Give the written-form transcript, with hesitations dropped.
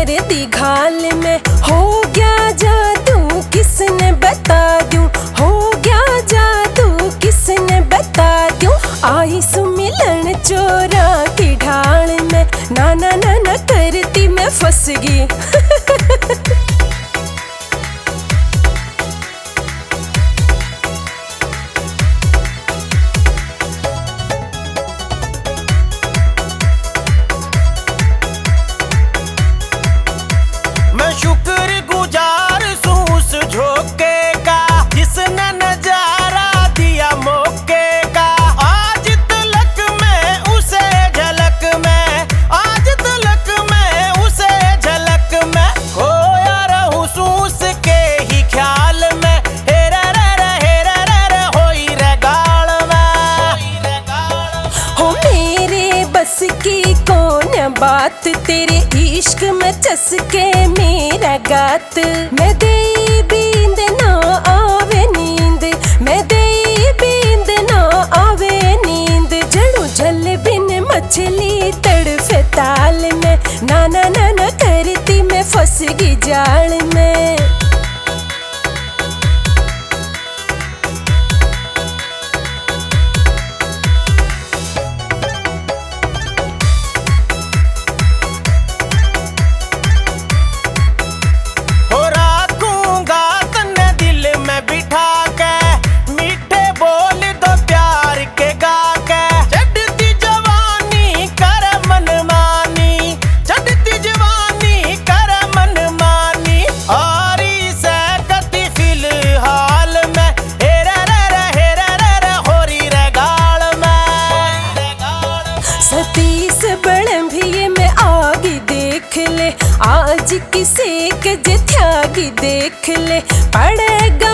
दी घाल में हो गया जादू किसने बता दूं, हो गया जादू किसने बता दूं। आई सुमिलन चोरा की ढाल में, ना ना ना ना करती मैं फंस गई। शुक्रगुजार सूस झोंके का जिसने नजारा दिया मौके का। आज तलक में उसे झलक में, आज तलक में उसे झलक में खोया रहूं सूस के ही ख्याल में। हेरे रे होई रे गाल में। हो मेरे बस की कौन बात, तेरे इश्क में चसके मेरा गात। मैं दे बींद ना आवे नींद, मैं दे बींद ना आवे नींद। जड़ू जल बिन मछली तड़फे ताल में, ना ना ना ना करती मैं फंस गई जाल में। सतीश बड़ंभिये में आगी देख ले, आज किसे के त्यागी देख ले। पड़ेगा